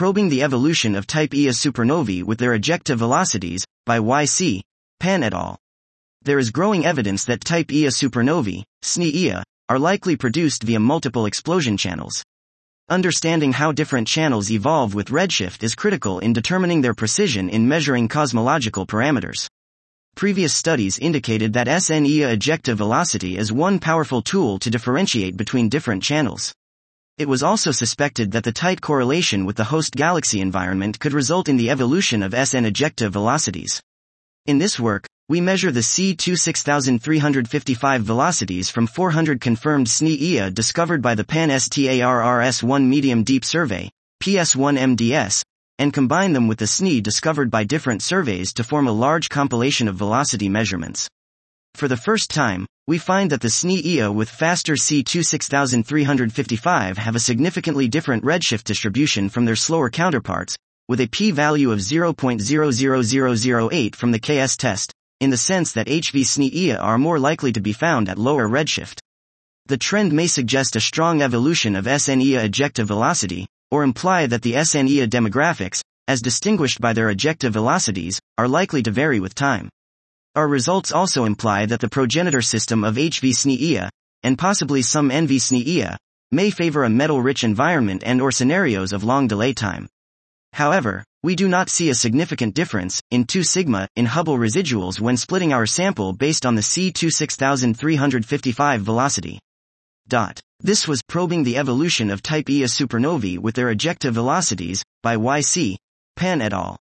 Probing the Evolution of Type Ia Supernovae with Their Ejective Velocities, by Y.C. Pan et al. There is growing evidence that Type Ia supernovae, SNI-Ia, are likely produced via multiple explosion channels. Understanding how different channels evolve with redshift is critical in determining their precision in measuring cosmological parameters. Previous studies indicated that SN-Ia ejective velocity is one powerful tool to differentiate between different channels. It was also suspected that the tight correlation with the host galaxy environment could result in the evolution of SN ejective velocities. In this work, we measure the C26355 velocities from 400 confirmed SNI-Ia discovered by the Pan-STARRS-1 Medium Deep Survey, PS1-MDS, and combine them with the SNI discovered by different surveys to form a large compilation of velocity measurements. For the first time, we find that the SNI-Ia with faster C26355 have a significantly different redshift distribution from their slower counterparts, with a p-value of 0.00008 from the KS test, in the sense that HV SNI-Ia are more likely to be found at lower redshift. The trend may suggest a strong evolution of SN-Ia ejective velocity, or imply that the SN-Ia demographics, as distinguished by their ejective velocities, are likely to vary with time. Our results also imply that the progenitor system of HV SNI-Ia, and possibly some NV SNI-Ia, may favor a metal-rich environment and/or scenarios of long delay time. However, we do not see a significant difference, in 2 sigma, in Hubble residuals when splitting our sample based on the C26355 velocity. This was Probing the Evolution of Type Ia Supernovae with Their Ejective Velocities, by Y.C. Pan et al.